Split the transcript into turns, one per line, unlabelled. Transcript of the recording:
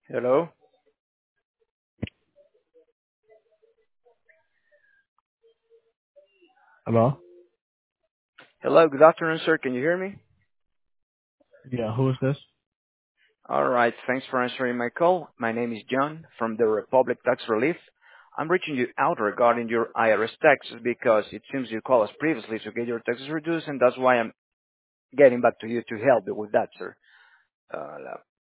Hello.
Hello?
Hello. Good afternoon, sir. Can you hear me?
Yeah, who is this?
All right. Thanks for answering my call. My name is John from the Republic Tax Relief. I'm reaching you out regarding your IRS taxes because it seems you called us previously to get your taxes reduced, and that's why I'm getting back to you to help you with that, sir.